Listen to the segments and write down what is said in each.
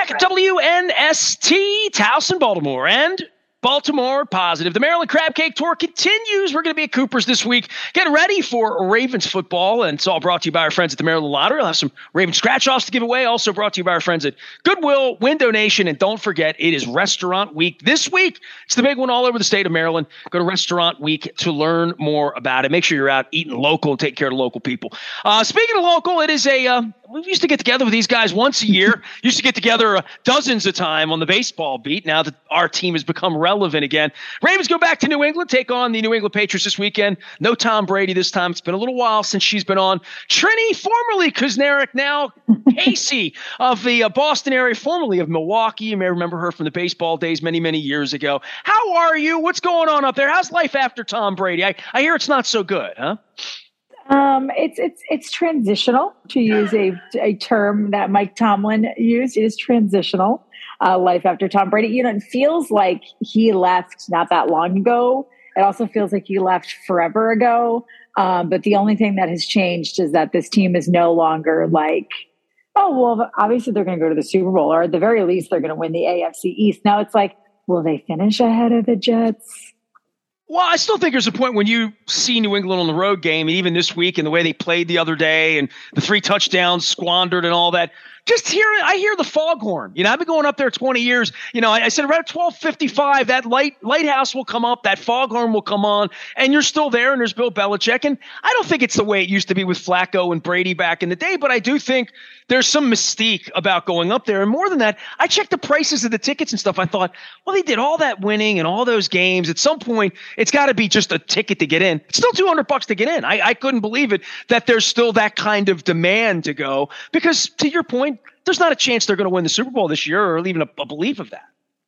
back at WNST, Towson, Baltimore, and Baltimore Positive. The Maryland Crab Cake Tour continues. We're going to be at Cooper's this week. Get ready for Ravens football, and it's all brought to you by our friends at the Maryland Lottery. We'll have some Ravens scratch-offs to give away. Also brought to you by our friends at Goodwill, Win Donation, and don't forget, it is Restaurant Week this week. It's the big one all over the state of Maryland. Go to Restaurant Week to learn more about it. Make sure you're out eating local and taking care of the local people. Speaking of local, it is we used to get together with these guys once a year. Used to get together dozens of time on the baseball beat. Now that our team has become relevant again. Ravens go back to New England, take on the New England Patriots this weekend. No Tom Brady this time. It's been a little while since she's been on. Trini, formerly Kusnerick, now Casey of the Boston area, formerly of Milwaukee. You may remember her from the baseball days many, many years ago. How are you? What's going on up there? How's life after Tom Brady? I hear it's not so good, huh? It's transitional, to use a term that Mike Tomlin used. It is transitional, life after Tom Brady. You know, it feels like he left not that long ago. It also feels like he left forever ago. But the only thing that has changed is that this team is no longer like, oh, well, obviously they're going to go to the Super Bowl, or at the very least, they're going to win the AFC East. Now it's like, will they finish ahead of the Jets? Well, I still think there's a point when you see New England on the road game, and even this week and the way they played the other day and the 3 touchdowns squandered and all that. Just I hear the foghorn. You know, I've been going up there 20 years. You know, I said around 12:55, that lighthouse will come up, that foghorn will come on, and you're still there, and there's Bill Belichick. And I don't think it's the way it used to be with Flacco and Brady back in the day, but I do think there's some mystique about going up there. And more than that, I checked the prices of the tickets and stuff. I thought, well, they did all that winning and all those games. At some point, it's got to be just a ticket to get in. It's still $200 to get in. I couldn't believe it that there's still that kind of demand to go, because to your point, there's not a chance they're going to win the Super Bowl this year, or even a belief of that.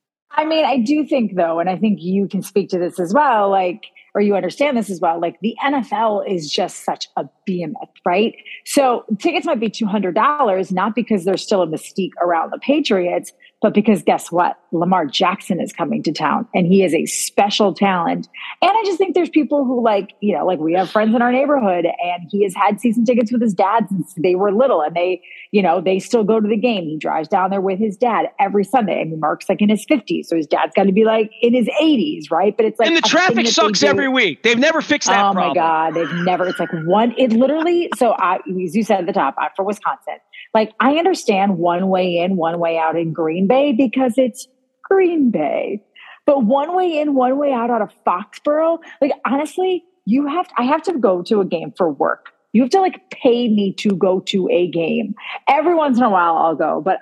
I mean, I do think, though, and I think you can speak to this as well, or you understand this as well, like the NFL is just such a behemoth, right? So tickets might be $200, not because there's still a mystique around the Patriots, but because guess what? Lamar Jackson is coming to town, and he is a special talent. And I just think there's people who like we have friends in our neighborhood, and he has had season tickets with his dad since they were little, and they still go to the game. He drives down there with his dad every Sunday. I mean, Mark's like in his 50s, so his dad's got to be like in his 80s, right? But it's like, and the traffic sucks every week. Th've never fixed that problem. Oh my God, they've never. It's like it literally. So as you said at the top, I'm from Wisconsin. Like, I understand one way in, one way out in Green Bay because it's Green Bay. But one way in, one way out of Foxborough, like, honestly, I have to go to a game for work. You have to like pay me to go to a game. Every once in a while I'll go, but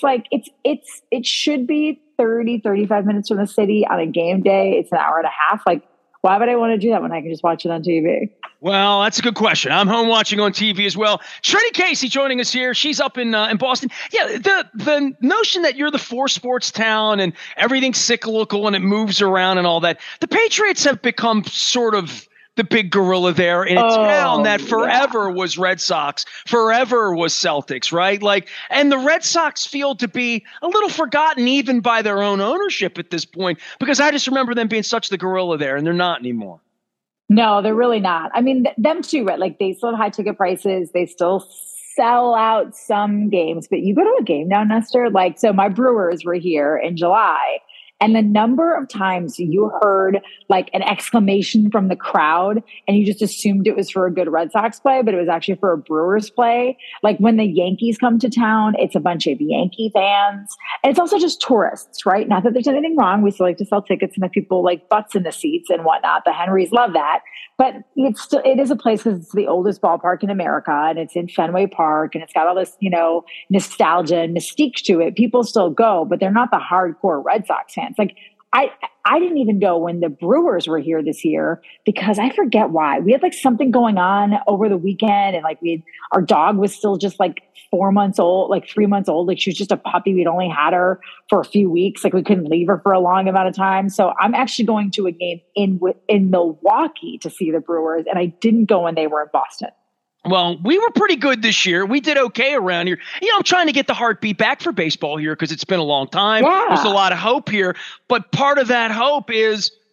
it should be 30, 35 minutes from the city on a game day. It's an hour and a half. Like, why would I want to do that when I can just watch it on TV? Well, that's a good question. I'm home watching on TV as well. Trini Casey joining us here. She's up in Boston. Yeah, the notion that you're the 4 sports town and everything's cyclical and it moves around and all that. The Patriots have become sort of the big gorilla there in a town that forever was Red Sox, forever was Celtics, right? Like, and the Red Sox feel to be a little forgotten even by their own ownership at this point, because I just remember them being such the gorilla there, and they're not anymore. No, they're really not. I mean, them too, right? Like, they still have high ticket prices. They still sell out some games, but you go to a game now, Nestor, like, so my Brewers were here in July, and the number of times you heard like an exclamation from the crowd and you just assumed it was for a good Red Sox play, but it was actually for a Brewers play. Like, when the Yankees come to town, it's a bunch of Yankee fans. And it's also just tourists, right? Not that there's anything wrong. We still like to sell tickets and have people like butts in the seats and whatnot. The Henrys love that. But it is a place because it's the oldest ballpark in America, and it's in Fenway Park, and it's got all this, nostalgia and mystique to it. People still go, but they're not the hardcore Red Sox fans. Like, I didn't even go when the Brewers were here this year because I forget why. We had like something going on over the weekend, and like our dog was still just like 4 months old, like 3 months old. Like, she was just a puppy. We'd only had her for a few weeks. Like, we couldn't leave her for a long amount of time. So I'm actually going to a game in Milwaukee to see the Brewers, and I didn't go when they were in Boston. Well, we were pretty good this year. We did okay around here. I'm trying to get the heartbeat back for baseball here because it's been a long time. Yeah. There's a lot of hope here. But part of that hope is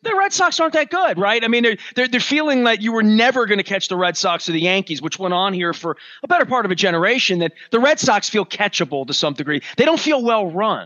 The Red Sox aren't that good, right? I mean, they're feeling that you were never going to catch the Red Sox or the Yankees, which went on here for a better part of a generation, that the Red Sox feel catchable to some degree. They don't feel well run.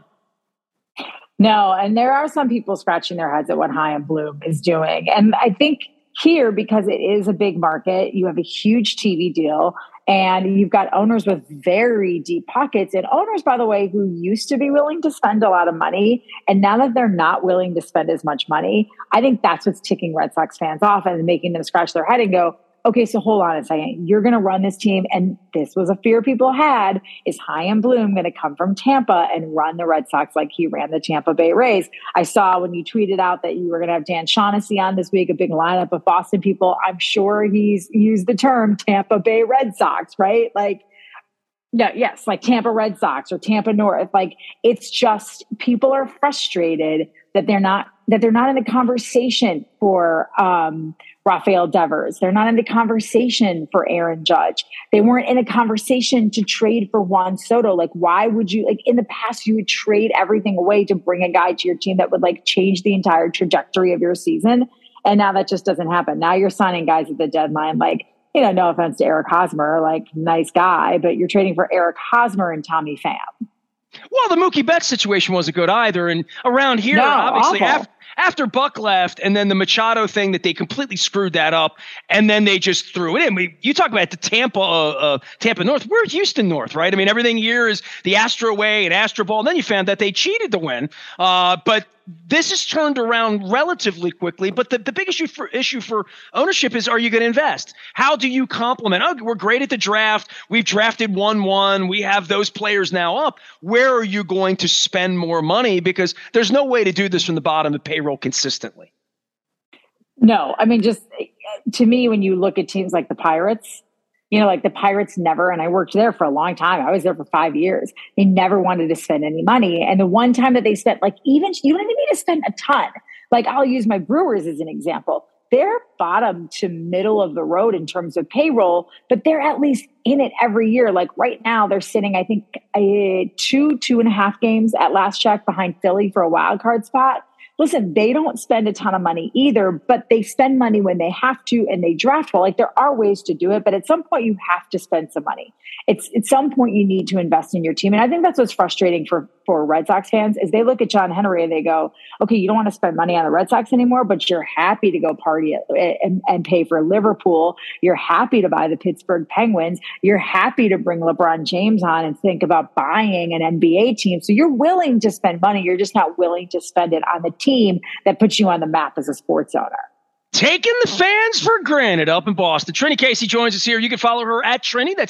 No, and there are some people scratching their heads at what Chaim Bloom is doing. And I think here, because it is a big market, you have a huge TV deal, and you've got owners with very deep pockets, and owners, by the way, who used to be willing to spend a lot of money. And now that they're not willing to spend as much money, I think that's what's ticking Red Sox fans off and making them scratch their head and go, okay, so hold on a second. You're going to run this team. And this was a fear people had, is Chaim Bloom going to come from Tampa and run the Red Sox like he ran the Tampa Bay Rays? I saw when you tweeted out that you were going to have Dan Shaughnessy on this week, a big lineup of Boston people. I'm sure he's used the term Tampa Bay Red Sox, right? Like, no, yes, like Tampa Red Sox or Tampa North. Like, it's just people are frustrated that they're not in the conversation for Rafael Devers. They're not in the conversation for Aaron Judge. They weren't in a conversation to trade for Juan Soto. Like, why would you, like, in the past, you would trade everything away to bring a guy to your team that would like change the entire trajectory of your season. And now that just doesn't happen. Now you're signing guys at the deadline. Like, you know, no offense to Eric Hosmer, like nice guy, but you're trading for Eric Hosmer and Tommy Pham. Well, the Mookie Betts situation wasn't good either. And around here, obviously, after Buck left, and then the Machado thing that they completely screwed that up, and then they just threw it in. You talk about the Tampa North. We're Houston North, right? I mean, everything here is the Astro way and Astro Ball. And then you found that they cheated to win. But this has turned around relatively quickly. But the big issue for ownership is, are you going to invest? How do you complement? Oh, we're great at the draft. We've drafted 1-1. We have those players now up. Where are you going to spend more money? Because there's no way to do this from the bottom of payroll consistently. No, I mean, just to me, when you look at teams like the Pirates, you know, like the Pirates never, and I worked there for a long time. I was there for 5 years. They never wanted to spend any money. And the one time that they spent, like, even, you don't even need to spend a ton. Like, I'll use my Brewers as an example. They're bottom to middle of the road in terms of payroll, but they're at least in it every year. Like right now, they're sitting, I think, 2.5 games at last check behind Philly for a wild card spot. Listen, they don't spend a ton of money either, but they spend money when they have to, and they draft well. Like, there are ways to do it, but at some point you have to spend some money. At some point you need to invest in your team. And I think that's what's frustrating for Red Sox fans is they look at John Henry and they go, okay, you don't want to spend money on the Red Sox anymore, but you're happy to go party and pay for Liverpool. You're happy to buy the Pittsburgh Penguins. You're happy to bring LeBron James on and think about buying an NBA team. So you're willing to spend money. You're just not willing to spend it on the team that puts you on the map as a sports owner. Taking the fans for granted up in Boston. Trini Casey joins us here. You can follow her at Trini. That's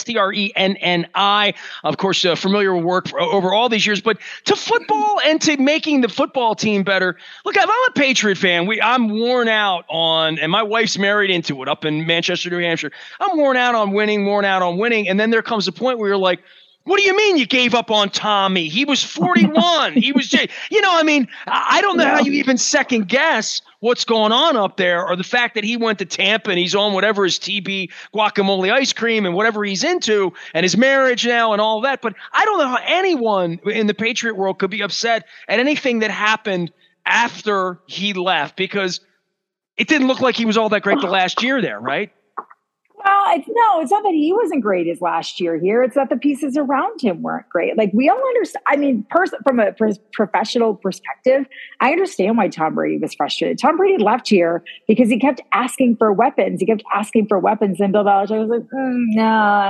TRENNI. Of course, familiar with work over all these years. But to football and to making the football team better, look, if I'm a Patriot fan, I'm worn out on, and my wife's married into it up in Manchester, New Hampshire. I'm worn out on winning. And then there comes a point where you're like, what do you mean you gave up on Tommy? He was 41. He was, you know, I mean, I don't know how you even second guess what's going on up there, or the fact that he went to Tampa and he's on whatever his TB guacamole ice cream and whatever he's into, and his marriage now and all that. But I don't know how anyone in the Patriot world could be upset at anything that happened after he left, because it didn't look like he was all that great the last year there, right? Well, it's not that he wasn't great his last year here. It's that the pieces around him weren't great. Like, we all understand. I mean, from a professional perspective, I understand why Tom Brady was frustrated. Tom Brady left here because he kept asking for weapons. And Bill Belichick was like, no,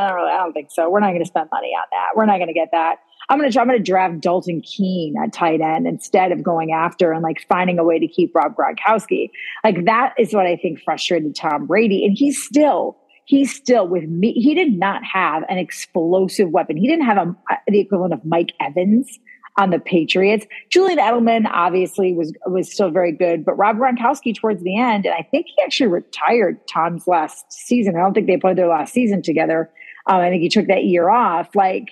I don't think so. We're not going to spend money on that. We're not going to get that. I'm going to draft Dalton Keene at tight end instead of going after and like finding a way to keep Rob Gronkowski. Like, that is what I think frustrated Tom Brady. And he's still with me. He did not have an explosive weapon. He didn't have the equivalent of Mike Evans on the Patriots. Julian Edelman obviously was still very good, but Rob Gronkowski towards the end, and I think he actually retired Tom's last season. I don't think they played their last season together. I think he took that year off. Like,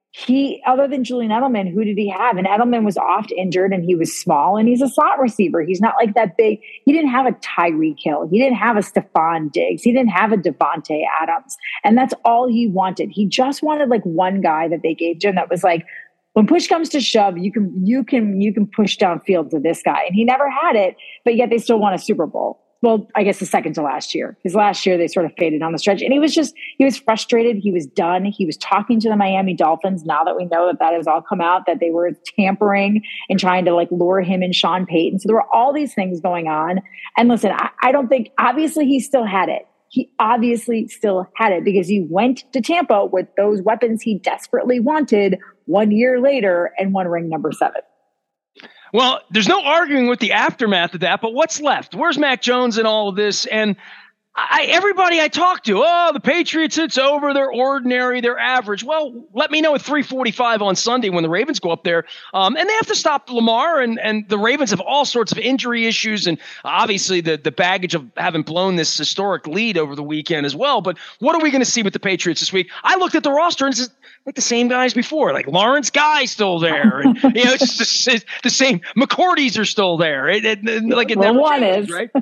other than Julian Edelman, who did he have? And Edelman was oft injured, and he was small, and he's a slot receiver. He's not like that big. He didn't have a Tyreek Hill. He didn't have a Stephon Diggs. He didn't have a Devontae Adams. And that's all he wanted. He just wanted like one guy that they gave to him that was like when push comes to shove, you can push downfield to this guy. And he never had it, but yet they still won a Super Bowl. Well, I guess the second to last year. Because last year they sort of faded on the stretch. And he was frustrated. He was done. He was talking to the Miami Dolphins, now that we know that has all come out, that they were tampering and trying to lure him and Sean Payton. So there were all these things going on. And listen, I don't think, obviously he still had it. He obviously still had it because he went to Tampa with those weapons he desperately wanted 1 year later and won ring number 7. Well, there's no arguing with the aftermath of that, but what's left? Where's Mac Jones in all of this? And everybody I talk to, the Patriots, it's over. They're ordinary. They're average. Well, let me know at 3:45 on Sunday when the Ravens go up there. And they have to stop Lamar, and the Ravens have all sorts of injury issues and obviously the baggage of having blown this historic lead over the weekend as well. But what are we going to see with the Patriots this week? I looked at the roster and it's like the same guys before, like Lawrence Guy's still there. And, it's just the same. McCourty's are still there. One changes, is, right?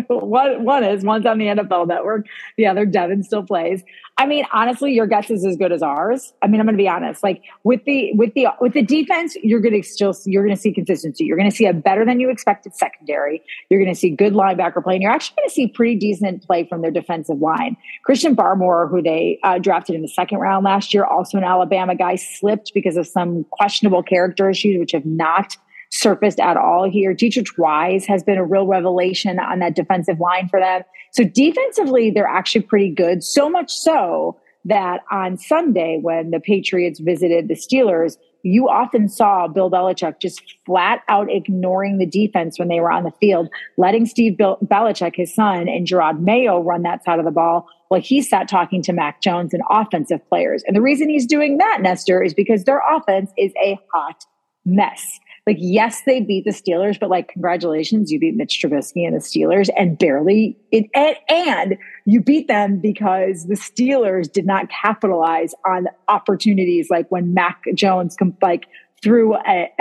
One's on the NFL Network. The other, Devin, still plays. I mean, honestly, your guess is as good as ours. I mean, I'm going to be honest. With the defense, you're going to see consistency. You're going to see a better than you expected secondary. You're going to see good linebacker play, and you're actually going to see pretty decent play from their defensive line. Christian Barmore, who they drafted in the second round last year, also an Alabama guy, slipped because of some questionable character issues, which have not surfaced at all here. Dietrich Wise has been a real revelation on that defensive line for them. So defensively, they're actually pretty good. So much so that on Sunday, when the Patriots visited the Steelers, you often saw Bill Belichick just flat out ignoring the defense when they were on the field, letting Steve Belichick, his son, and Gerard Mayo run that side of the ball while he sat talking to Mac Jones and offensive players. And the reason he's doing that, Nestor, is because their offense is a hot mess. Yes, they beat the Steelers, but congratulations, you beat Mitch Trubisky and the Steelers and barely and you beat them because the Steelers did not capitalize on opportunities like when Mac Jones threw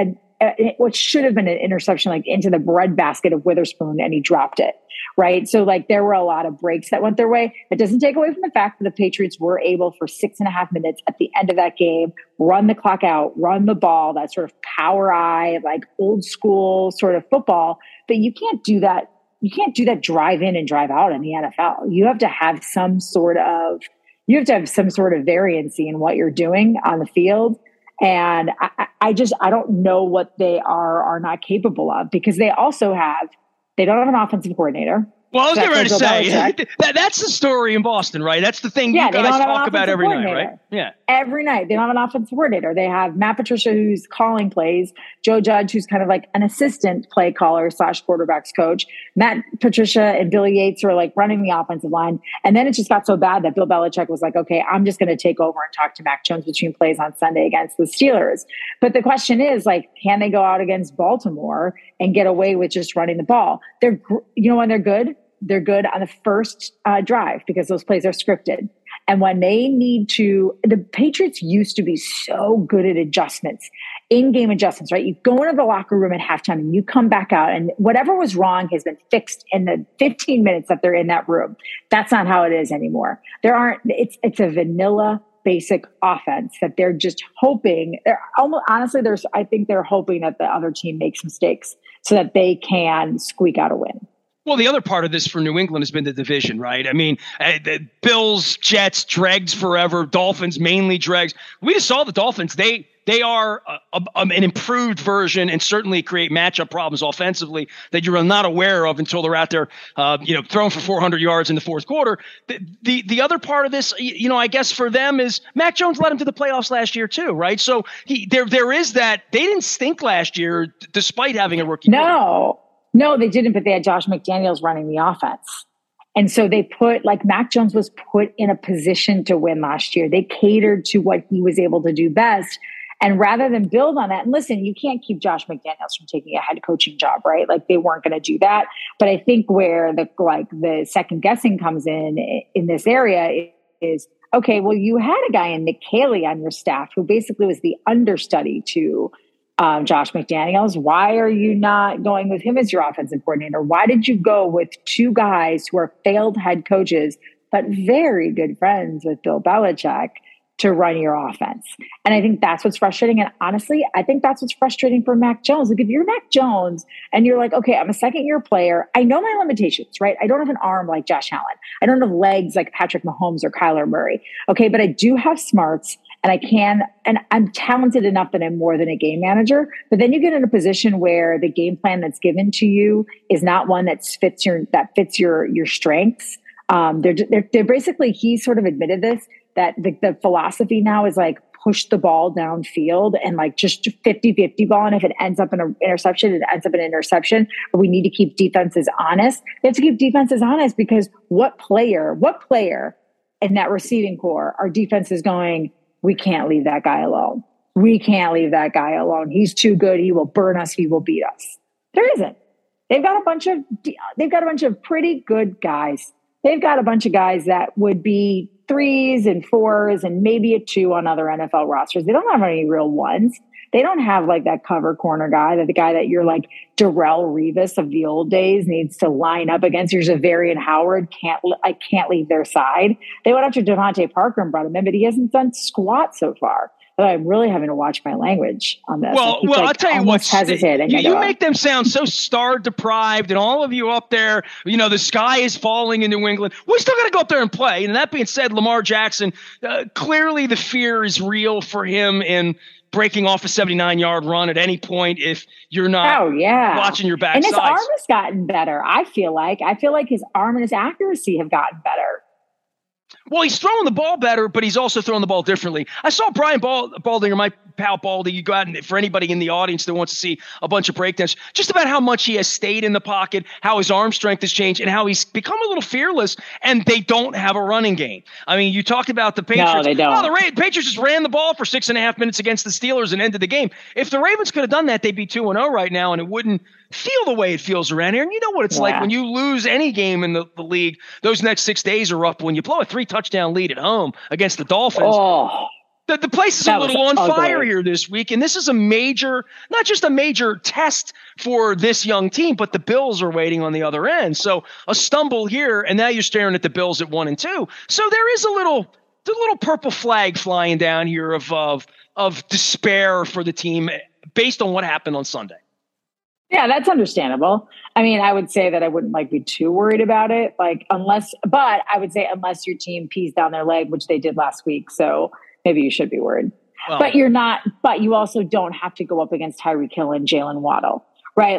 what should have been an interception into the breadbasket of Witherspoon and he dropped it. Right. So there were a lot of breaks that went their way. It doesn't take away from the fact that the Patriots were able for 6.5 minutes at the end of that game, run the clock out, run the ball, that sort of power eye, old school sort of football. But you can't do that. You can't do that drive in and drive out in the NFL. You have to have some sort of variancy in what you're doing on the field. And I don't know what they are not capable of because they don't have an offensive coordinator. Well, I was getting ready to say, that's the story in Boston, right? That's the thing you guys talk about every night, right? Yeah. Every night. They don't have an offensive coordinator. They have Matt Patricia, who's calling plays, Joe Judge, who's kind of an assistant play caller / quarterbacks coach. Matt Patricia and Billy Yates are running the offensive line. And then it just got so bad that Bill Belichick was okay, I'm just going to take over and talk to Mac Jones between plays on Sunday against the Steelers. But the question is, can they go out against Baltimore and get away with just running the ball? When they're good? They're good on the first drive because those plays are scripted. And when they need to, the Patriots used to be so good at adjustments, in-game adjustments, right? You go into the locker room at halftime and you come back out and whatever was wrong has been fixed in the 15 minutes that they're in that room. That's not how it is anymore. It's a vanilla basic offense that they're just hoping. I think they're hoping that the other team makes mistakes so that they can squeak out a win. Well, the other part of this for New England has been the division, right? I mean, the Bills, Jets, dregs forever. Dolphins, mainly dregs. We just saw the Dolphins. They are an improved version and certainly create matchup problems offensively that you're not aware of until they're out there, throwing for 400 yards in the fourth quarter. The other part of this, I guess for them is Mac Jones led them to the playoffs last year too, right? So there is that. They didn't stink last year despite having a rookie. No, they didn't, but they had Josh McDaniels running the offense. And so they Mac Jones was put in a position to win last year. They catered to what he was able to do best. And rather than build on that, and listen, you can't keep Josh McDaniels from taking a head coaching job, right? They weren't going to do that. But I think where the second guessing comes in this area is, okay, well, you had a guy in Nick Caley on your staff who basically was the understudy to Josh McDaniels. Why are you not going with him as your offensive coordinator? Why did you go with two guys who are failed head coaches, but very good friends with Bill Belichick to run your offense. And I think that's what's frustrating. And honestly, I think that's what's frustrating for Mac Jones. Like if you're Mac Jones and you're like, okay, I'm a second-year player. I know my limitations, right? I don't have an arm like Josh Allen. I don't have legs like Patrick Mahomes or Kyler Murray. Okay, but I do have smarts and I'm talented enough that I'm more than a game manager. But then you get in a position where the game plan that's given to you is not one that fits your strengths. They're basically, he sort of admitted this, that the philosophy now is like push the ball downfield and like just 50-50 ball. And if it ends up in an interception, it ends up in an interception. But we need to keep defenses honest. They have to keep defenses honest because what player in that receiving core, our defense is going, we can't leave that guy alone. We can't leave that guy alone. He's too good. He will burn us. He will beat us. There isn't. They've got a bunch of pretty good guys. They've got a bunch of guys that would be 3s and 4s and maybe a 2 on other NFL rosters. They don't have any real ones. They don't have like that cover corner guy, the guy that you're like Darrelle Revis of the old days needs to line up against. Here's Javarian Howard. Can't leave their side. They went after Devontae Parker and brought him in, but he hasn't done squat so far. But I'm really having to watch my language on this. Well, I'll tell you what, you make them sound so star deprived, and all of you up there, the sky is falling in New England. We still got to go up there and play. And that being said, Lamar Jackson, clearly the fear is real for him in breaking off a 79-yard run at any point if you're not watching your backside. And his arm has gotten better, I feel like. His arm and his accuracy have gotten better. Well, he's throwing the ball better, but he's also throwing the ball differently. I saw Brian Baldinger, my pal Baldy, you go out and for anybody in the audience that wants to see a bunch of breakdowns, just about how much he has stayed in the pocket, how his arm strength has changed, and how he's become a little fearless, and they don't have a running game. I mean, you talked about the Patriots. No, they don't. The Patriots just ran the ball for 6.5 minutes against the Steelers and ended the game. If the Ravens could have done that, they'd be 2-0 right now, and it wouldn't feel the way it feels around here. And you know what it's like when you lose any game in the league. Those next 6 days are rough. When you blow a 3-touchdown lead at home against the Dolphins, the place is a little on fire here this week. And this is not just a major test for this young team, but the Bills are waiting on the other end. So a stumble here, and now you're staring at the Bills at 1-2. So there is a little purple flag flying down here of despair for the team based on what happened on Sunday. Yeah, that's understandable. I mean, I would say that I wouldn't be too worried about it, unless your team pees down their leg, which they did last week. So maybe you should be worried. Well, but you're not. But you also don't have to go up against Tyreek Hill and Jalen Waddle, right?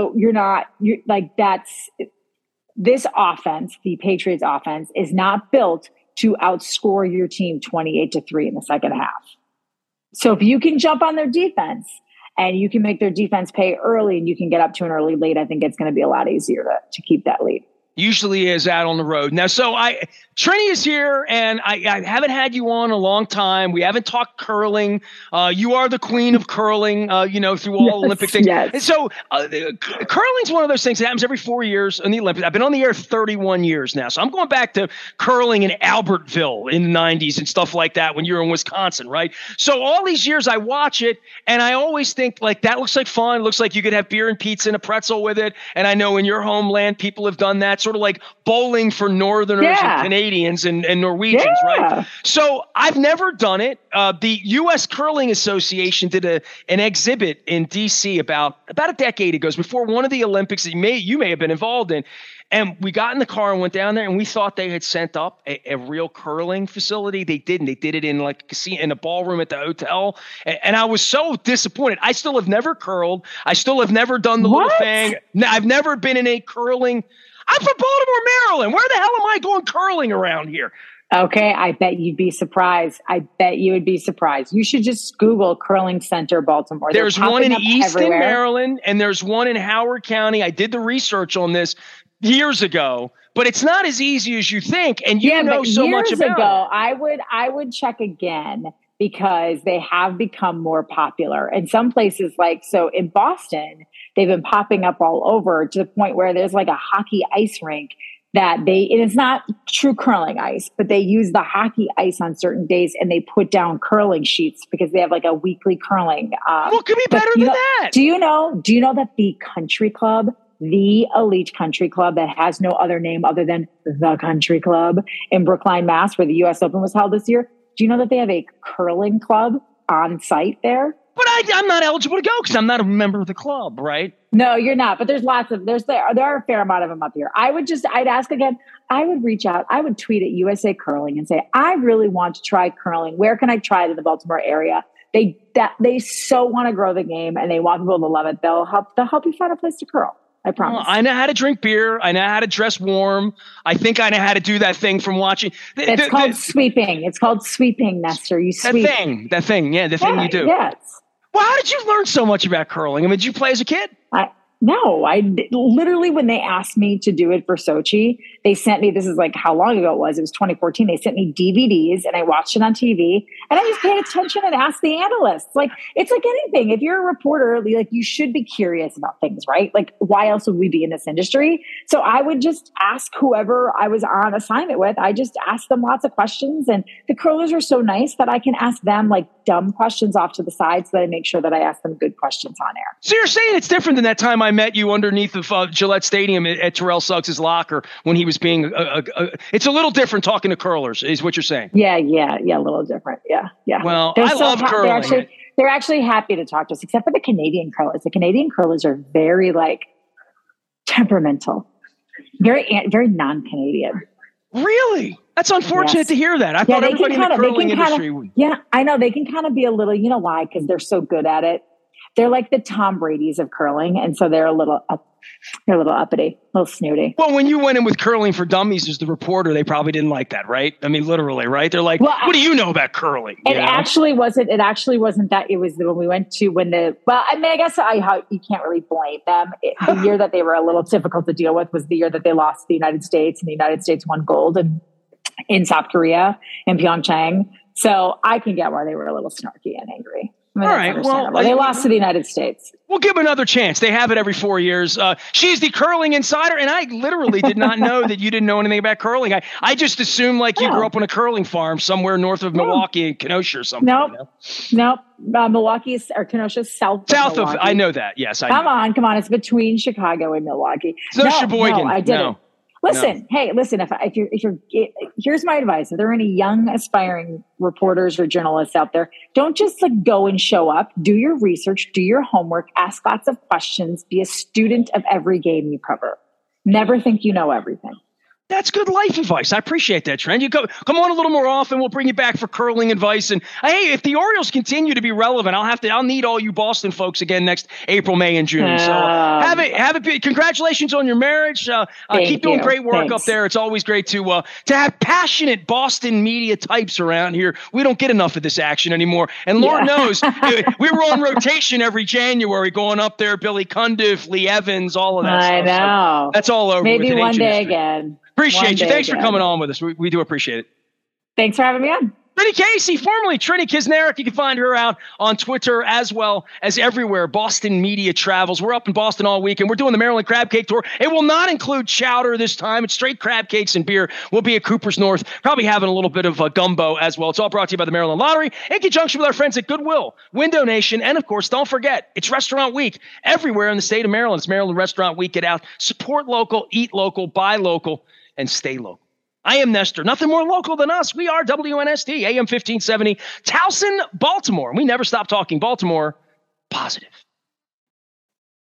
That's this offense. The Patriots offense is not built to outscore your team 28-3 in the second half. So if you can jump on their defense and you can make their defense pay early and you can get up to an early lead, I think it's going to be a lot easier to keep that lead. Usually is out on the road. Now, so Trini is here, and I haven't had you on a long time. We haven't talked curling. You are the queen of curling, through all Olympic things. Yes. And so curling's one of those things that happens every 4 years in the Olympics. I've been on the air 31 years now. So I'm going back to curling in Albertville in the 90s and stuff like that when you were in Wisconsin, right? So all these years I watch it, and I always think, that looks like fun. It looks like you could have beer and pizza and a pretzel with it. And I know in your homeland, people have done that. Sort of like bowling for Northerners and Canadians and Norwegians, right? So I've never done it. The U.S. Curling Association did an exhibit in D.C. about a decade ago, before one of the Olympics that you may have been involved in. And we got in the car and went down there, and we thought they had sent up a real curling facility. They didn't. They did it in in a ballroom at the hotel. And I was so disappointed. I still have never curled. I still have never done the little thing. I've never been in a curling. I'm from Baltimore, Maryland. Where the hell am I going curling around here? Okay, I bet you'd be surprised. You should just Google Curling Center Baltimore. There's one in Easton, Maryland, and there's one in Howard County. I did the research on this years ago, but it's not as easy as you think, and you know so much about it. I would check again, because they have become more popular. In some places, in Boston, they've been popping up all over to the point where there's a hockey ice rink and it's not true curling ice, but they use the hockey ice on certain days, and they put down curling sheets because they have a weekly curling. What could be better than that? Do you know that the country club, the elite country club that has no other name other than the Country Club in Brookline, Mass, where the U.S. Open was held this year, Do you know that they have a curling club on site there? But I'm not eligible to go because I'm not a member of the club, right? No, you're not. But there are a fair amount of them up here. I'd ask again. I would reach out. I would tweet at USA Curling and say, I really want to try curling. Where can I try it in the Baltimore area? They so want to grow the game and they want people to love it. They'll help you find a place to curl. I promise. Well, I know how to drink beer. I know how to dress warm. I think I know how to do that thing from watching. It's called sweeping. It's called sweeping, Nestor. You sweep. That thing. Yeah, the thing you do. Yes. Well, how did you learn so much about curling? I mean, did you play as a kid? No, literally, when they asked me to do it for Sochi, they sent me, this is like how long ago it was 2014. They sent me DVDs and I watched it on TV and I just paid attention and asked the analysts. Like, it's like anything. If you're a reporter, like you should be curious about things, right? Like, why else would we be in this industry? So I would just ask whoever I was on assignment with. I just asked them lots of questions, and the curlers are so nice that I can ask them like dumb questions off to the side so that I make sure that I ask them good questions on air. So you're saying it's different than that time I met you underneath of Gillette Stadium at Terrell Suggs' locker when he was being it's a little different talking to curlers is what you're saying. Yeah, a little different. Yeah. Well, I love curling. They're actually happy to talk to us, except for the Canadian curlers. The Canadian curlers are very like temperamental, very non-Canadian. Really? That's unfortunate to hear that. I thought everybody in the curling industry would. Yeah, I know. They can kind of be a little, you know why? Because they're so good at it. They're like the Tom Brady's of curling. And so they're a little uppity, a little snooty. Well, when you went in with Curling for Dummies as the reporter, they probably didn't like that, right? I mean, literally, right? They're like, what do you know about curling? It actually wasn't that. It was when we went to I guess you can't really blame them. The year that they were a little difficult to deal with was the year that they lost to the United States, and the United States won gold in South Korea, in Pyeongchang. So I can get why they were a little snarky and angry. I mean, all right. Well, they lost to the United States. We'll give them another chance. They have it every 4 years. She's the curling insider, and I literally did not know that you didn't know anything about curling. I just assumed like you grew up on a curling farm somewhere north of Milwaukee in Kenosha or something. Nope. Milwaukee or Kenosha, south of I know that. Yes. Come on. It's between Chicago and Milwaukee. No, Sheboygan. I didn't. Listen, here's my advice. If there are any young aspiring reporters or journalists out there, don't just like go and show up. Do your research, do your homework, ask lots of questions, be a student of every game you cover. Never think you know everything. That's good life advice. I appreciate that, Trent. You come on a little more often. We'll bring you back for curling advice. And hey, if the Orioles continue to be relevant, I'll need all you Boston folks again next April, May, and June. So have it. Congratulations on your marriage. Keep doing great work up there. It's always great to have passionate Boston media types around here. We don't get enough of this action anymore. And Lord knows we were on rotation every January going up there. Billy Cundiff, Lee Evans, all of that stuff. I know. So that's all over. Maybe one day again. Appreciate you. Thanks for coming on with us. We do appreciate it. Thanks for having me on. Trini Casey, formerly Trini Kisnerick. You can find her out on Twitter as well as everywhere. Boston Media Travels. We're up in Boston all week, and we're doing the Maryland Crab Cake Tour. It will not include chowder this time. It's straight crab cakes and beer. We'll be at Cooper's North, probably having a little bit of gumbo as well. It's all brought to you by the Maryland Lottery in conjunction with our friends at Goodwill, Window Nation, and, of course, don't forget, it's Restaurant Week everywhere in the state of Maryland. It's Maryland Restaurant Week. Get out. Support local, eat local, buy local, and stay local. I am Nestor. Nothing more local than us. We are WNST, AM 1570, Towson, Baltimore. We never stop talking Baltimore positive.